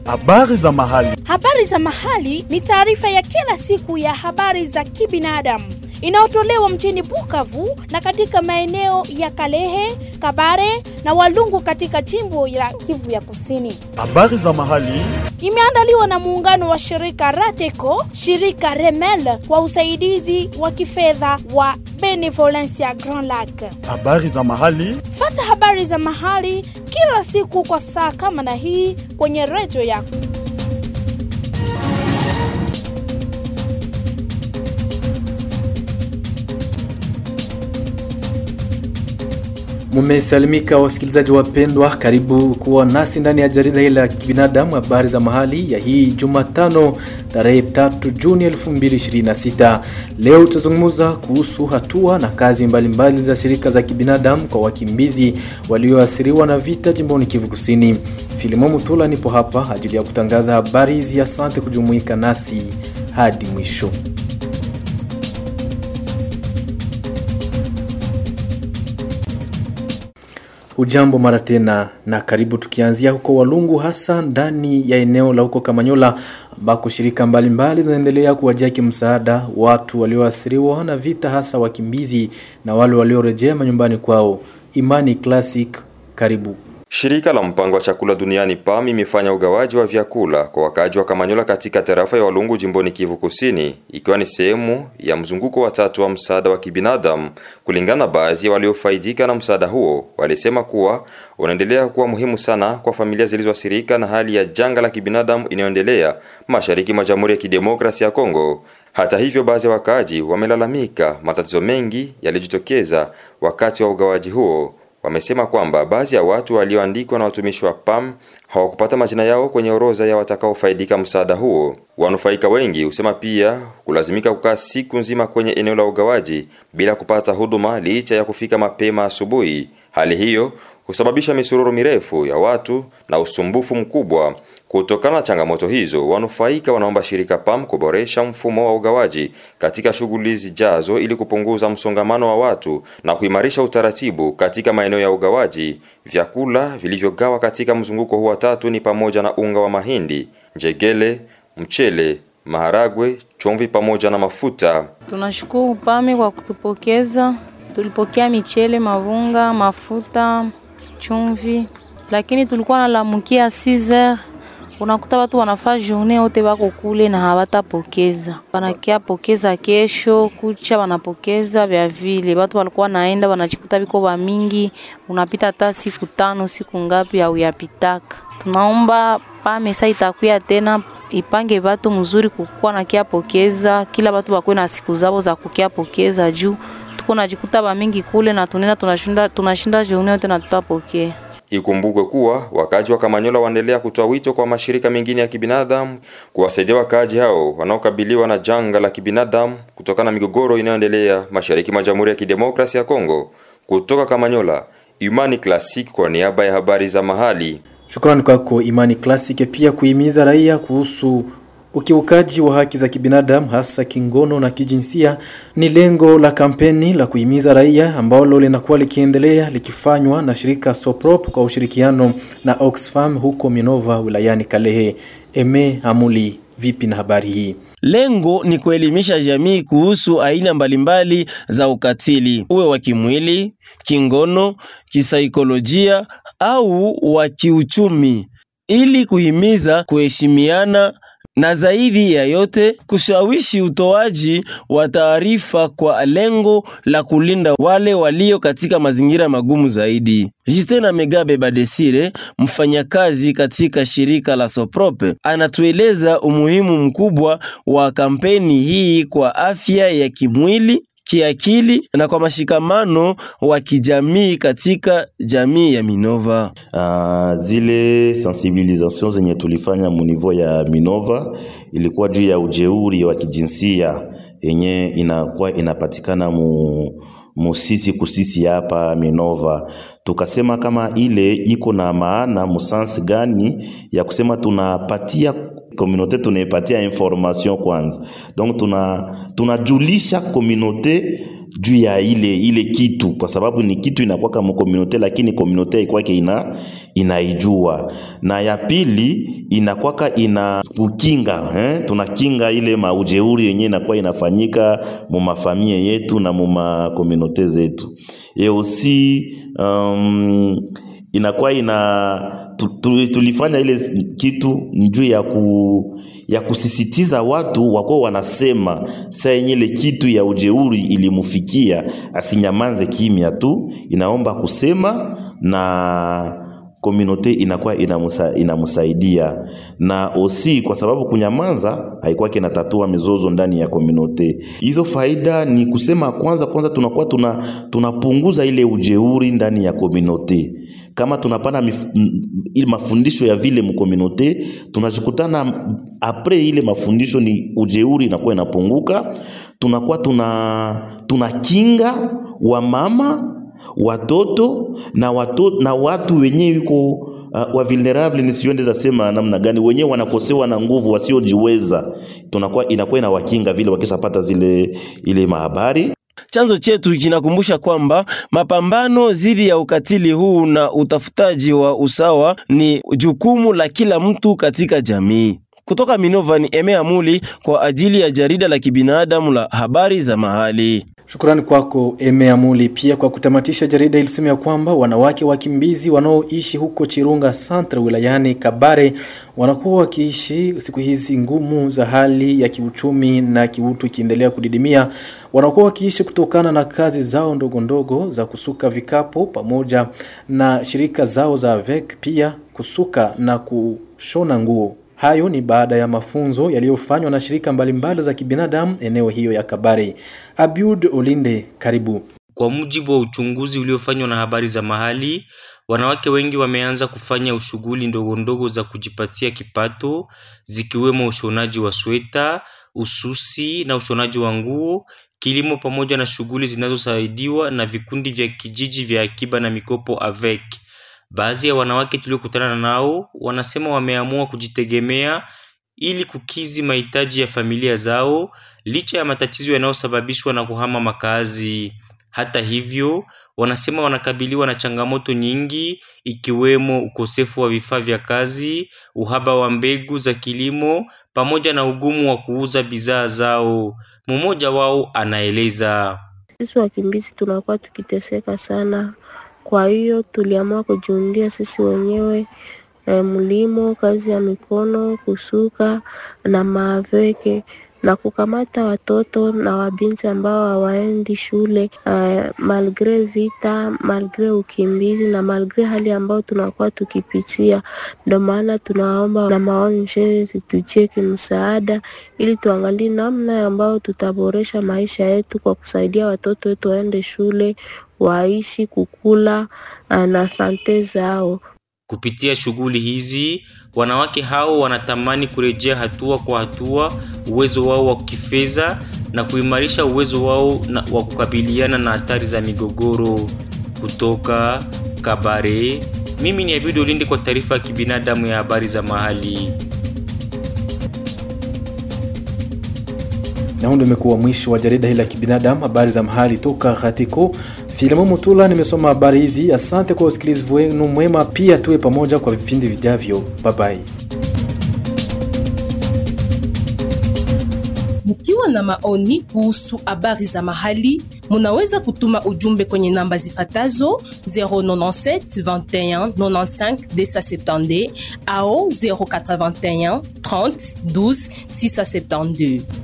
Habari za mahali. Habari za mahali ni taarifa ya kila siku ya habari za kibinadamu inayotolewa mjini Bukavu na katika maeneo ya Kalehe, Kabare na Walungu katika jimbo la Kivu ya Kusini. Habari za mahali imeandaliwa na muungano wa shirika Rateco, shirika Remel kwa usaidizi wa kifedha wa Benevolencia Grand Lac. Habari za mahali. Fata habari za mahali kila siku kwa saa kama na hii kwenye redio yako. Mumesalimika wasikilizaji wapendwa, karibu kuwa nasi ndani ya jarida hili la kibinadamu habari za mahali ya hii Jumatano tarehe 3 Juni 2026. Leo tutazungumza kuhusu hatua na kazi mbalimbali za shirika za kibinadamu kwa wakimbizi walioathiriwa na vita jimboni Kivu Kusini. Filimo Mutula nipo hapa ajili ya kutangaza habari hizi. Asante kujumuika nasi hadi mwisho. Ujambo mara tena na karibu, tukianzia huko Walungu, hasa ndani ya eneo la huko Kamanyola ambako shirika mbalimbali zinaendelea kuwajia msaada watu walioathiriwa na vita, hasa wakimbizi na wale waliorejea nyumbani kwao. Imani Classic, karibu. Shirika la mpango wa chakula duniani PAM imefanya ugawaji wa vyakula kwa wakazi wa Kamanyola katika tarafa ya Walungu jimboni Kivu Kusini, ikiwa ni sehemu ya mzunguko wa tatu wa msaada wa kibinadamu. Kulingana na baadhi ya waliofaidika na msaada huo, walisema kuwa unaendelea kuwa muhimu sana kwa familia zilizoathirika na hali ya janga la kibinadamu inayoendelea mashariki mwa Jamhuri ya Kidemokrasia ya Kongo. Hata hivyo, baadhi ya wakazi wamelalamika matatizo mengi yalijitokeza wakati wa ugawaji huo. Wamesema kwamba baadhi ya watu walioandikwa na watumishi wa PAM hawakupata majina yao kwenye orodha ya watakaofaidika msaada huo. Wanufaika wengi husema pia kulazimika kukaa siku nzima kwenye eneo la ugawaji bila kupata huduma licha ya kufika mapema asubuhi. Hali hiyo husababisha misururu mirefu ya watu na usumbufu mkubwa. Kutokana na changamoto hizo, wanufaika wanaomba shirika PAM kuboresha mfumo wa ugawaji katika shughuli zijazo ili kupunguza msongamano wa watu na kuimarisha utaratibu katika maeneo ya ugawaji. Vyakula vilivyogawa katika mzunguko huu wa tatu ni pamoja na unga wa mahindi, njegele, mchele, maharagwe, chumvi pamoja na mafuta. Tunashukuru PAM kwa kutupokeza. Tulipokea michele, mavunga, mafuta, chumvi, lakini tulikuwa nalamukia 6h. Unakuta watu wanafaa journée yote wako kule na hawatapokeza. Wanakia pokeza kesho kucha, wanapokeza vya vile. Watu walikuwa naenda wanachikuta biko ba mingi, unapita hata siku 5 siku ngapi au yapitaka. Tunaomba PAM sasa itakuya tena ipange watu mzuri kukua na kia pokeza, kila watu wakwe na siku zao za kukia pokeza juu tuko najikuta ba mingi kule na tunashinda journée yote na tutapokea. Ikumbukwe kuwa wakazi wa Kamanyola waendelea kutoa wito kwa mashirika mengine ya kibinadamu kuwasaidia wakazi hao wanaokabiliwa na janga la kibinadamu kutokana na migogoro inayoendelea mashariki mwa Jamhuri ya Kidemokrasia ya Kongo. Kutoka Kamanyola, Imani Classic kwa niaba ya habari za mahali. Shukrani kwako Imani Classic. Pia kuhimiza raia kuhusu ukiukaji wa haki za kibinadamu hasa kingono na kijinsia ni lengo la kampeni la kuhimiza raia ambalo linakuwa likiendelea likifanywa na shirika Soprop kwa ushirikiano na Oxfam huko Minova wilayani Kalehe. Eme Hamuli, vipi na habari hii? Lengo ni kuelimisha jamii kuhusu aina mbalimbali za ukatili, uwe wa kimwili, kingono, kisaikolojia au wa kiuchumi, ili kuhimiza kuheshimiana na zaidi ya yote kushawishi utoaji wa taarifa kwa lengo la kulinda wale walio katika mazingira magumu zaidi. Justin Megabe Badesire, mfanyakazi katika shirika la Soprope, anatueleza umuhimu mkubwa wa kampeni hii kwa afya ya kimwili, kiakili na kwa mashikamano wa kijamii katika jamii ya Minova. Zile sensibilisation zenye tulifanya mu niveau ya Minova ilikuwa juu ya ujeuri wa kijinsia yenye inakuwa inapatikana mu sisi kusisi hapa Minova. Tukasema kama ile iko na maana musansi gani ya kusema tunapatia communauté, tunaipatia information kwanza. Donc tunajulisha communauté juu ya ile kitu, kwa sababu ni kitu inakuwa kama community, lakini community ikwake inaijua. Na ya pili inakuwa ina kukinga, tunakinga ile maujeuri yenyewe inakuwa inafanyika mu mafamilia yetu na mu ma community zetu. Aussi inakuwa tulifanya ile kitu juu ya kusisitiza watu wako wanasema saa yenye ile kitu ya ujeuri ilimufikia asinyamanze kimya tu, inaomba kusema na community inakuwa inamusaidia. Na osi kwa sababu kunyamaza haikuwa kinatatua mizozo ndani ya community. Hizo faida ni kusema kwanza tunakuwa tunapunguza ile ujeuri ndani ya community. Kama tunapana ile mafundisho ya vile mu community, tunajikutana apres ile mafundisho ni ujeuri inakuwa inapunguka. Tunakuwa tunakinga wa mama, watoto na watu wenyewe yuko wa vulnerable, nisiende za sema namna gani, wenyewe wanakosewa na nguvu, wasiojiweza, inakuwa inawakinga vile wakishapata ile mahabari. Chanzo chetu kinakumbusha kwamba mapambano dhidi ya ukatili huu na utafutaji wa usawa ni jukumu la kila mtu katika jamii. Kutoka Minova ni Eme Amuli kwa ajili ya jarida la kibinadamu la habari za mahali. Shukrani kwako Eme Amuli. Pia kwa kutamatisha jarida ilisema kwamba wanawake wakimbizi wanaoishi huko Chirunga Centre wilayani Kabare wanakuwa wakiishi siku hizi ngumu za hali ya kiuchumi na kiutu ikiendelea kudidimia. Wanakuwa wakiishi kutokana na kazi zao ndogo za kusuka vikapo pamoja na shirika zao za AVEC, pia kusuka na kushona nguo. Hayo ni baada ya mafunzo yaliyofanywa na shirika mbalimbali za kibinadamu eneo hiyo ya Kabare. Abiud Olinde, karibu. Kwa mujibu wa uchunguzi uliofanywa na habari za mahali, wanawake wengi wameanza kufanya ushughuli ndogo za kujipatia kipato, zikiwemo ushonaji wa sweta, ususi na ushonaji wa nguo, kilimo pamoja na shughuli zinazosaidiwa na vikundi vya kijiji vya akiba na mikopo AVEC. Baadhi ya wanawake tuliokutana nao wanasema wameamua kujitegemea ili kukizi mahitaji ya familia zao licha ya matatizo yanayosababishwa na kuhama makazi. Hata hivyo, wanasema wanakabiliwa na changamoto nyingi ikiwemo ukosefu wa vifaa vya kazi, uhaba wa mbegu za kilimo pamoja na ugumu wa kuuza bidhaa zao. Mmoja wao anaeleza: sisi wakimbizi tunakuwa tukiteseka sana. Kwa hiyo tuliamua kujiundia sisi wenyewe mlimo, kazi ya mikono, kusuka na maaveke na kukamata watoto na wabinti ambao hawaendi shule malgre vita, malgre ukimbizi na malgre hali ambao tunakuwa tukipitia. Ndio maana tunaomba na maonje zitujie kimsaada ili tuangalie namna ambao tutaboresha maisha yetu kwa kusaidia watoto wetu waende shule, waishi, kukula na sante zao. Kupitia shughuli hizi, wanawake hao wanatamani kurejea hatua kwa hatua uwezo wao wa kifedha na kuimarisha uwezo wao wa kukabiliana na hatari za migogoro. Kutoka Kabare, mimi ni Abido Lindi kwa taarifa ya kibinadamu ya habari za mahali. Na hundo imekuwa mwisho wa jarida hili la kibinadamu habari za mahali toka Khatiko. Filimo Mutula nimesoma habari hizi. Asante kwa usikilivu wenu mwema, pia tuwe pamoja kwa vipindi vijavyo. Bye bye. Mkiwa na maoni kuhusu habari za mahali, munaweza kutuma ujumbe kwenye namba zifatazo 097 21 95 270 au 081 30 12 672.